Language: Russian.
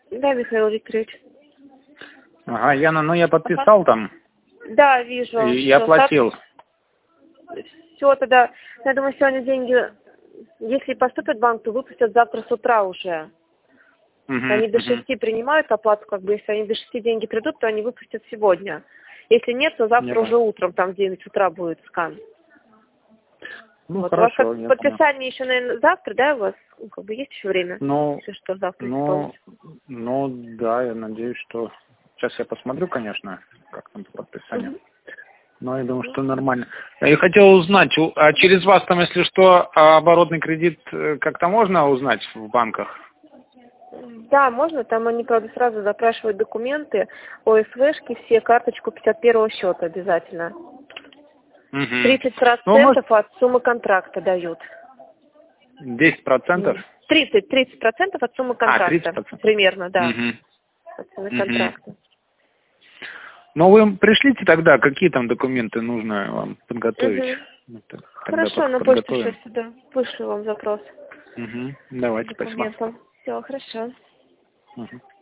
Да, Михаил Викторович. Ага, Яна, ну я подписал там. Да, вижу. И оплатил. Все, тогда, я думаю, сегодня деньги, если поступят в банк, то выпустят завтра с утра уже. Они до 6 принимают оплату, как бы, если они до 6 деньги придут, то они выпустят сегодня. Если нет, то завтра уже утром, там в 9 утра будет скан. Ну, вот. хорошо, У вас подписание еще, наверное, завтра, да, у вас? Ну, как бы есть еще время? Ну, если что, завтра ну, да, я надеюсь, что... Сейчас я посмотрю, конечно, как там с подписанием. Но я думаю, что нормально. Я хотел узнать, а через вас там, если что, оборотный кредит как-то можно узнать в банках? Да, можно. Там они, правда, сразу запрашивают документы, ОСВшки, все, карточку 51-го счета обязательно. 30% от суммы контракта дают. 10%? 30% от суммы контракта. 30%. Примерно, да. От суммы контракта. Ну, вы пришлите тогда, какие там документы нужно вам подготовить. Хорошо, на почту сейчас сюда вышлю вам запрос. Давайте, спасибо. Все, хорошо.